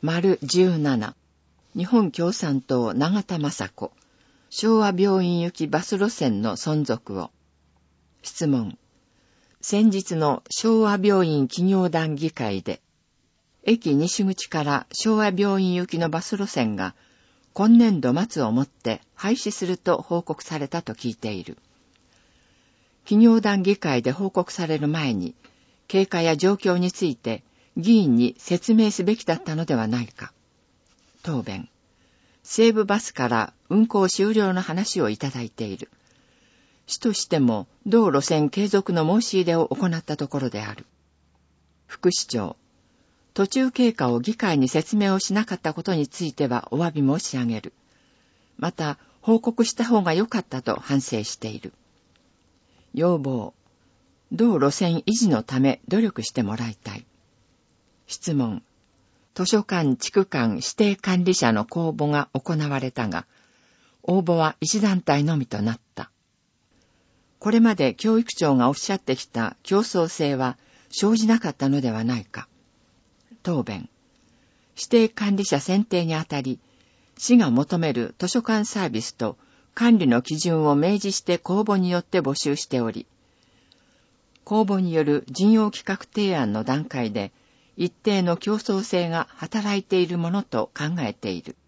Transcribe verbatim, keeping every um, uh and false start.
丸じゅうなな、日本共産党永田雅子、昭和病院行きバス路線の存続を。質問。先日の昭和病院企業団議会で、駅西口から昭和病院行きのバス路線が今年度末をもって廃止すると報告されたと聞いている。企業団議会で報告される前に、経過や状況について議員に説明すべきだったのではないか。答弁。西武バスから運行終了の話をいただいている。市としても同路線継続の申し入れを行ったところである。副市長。途中経過を議会に説明をしなかったことについてはお詫び申し上げる。また、報告した方が良かったと反省している。要望。同路線維持のため努力してもらいたい。質問。図書館地区間指定管理者の公募が行われたが、応募は一団体のみとなった。これまで教育長がおっしゃってきた競争性は生じなかったのではないか。答弁。指定管理者選定にあたり、市が求める図書館サービスと管理の基準を明示して公募によって募集しており、公募による事業企画提案の段階で一定の競争性が働いているものと考えている。